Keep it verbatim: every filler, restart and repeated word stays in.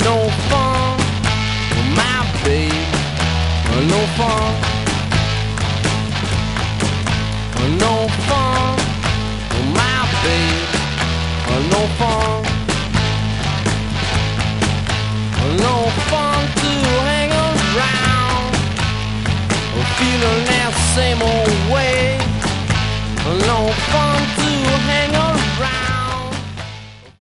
no fun, my babe. No fun, no fun, my babe. No fun, no fun to hang around, feeling that same old way. No fun to hang around.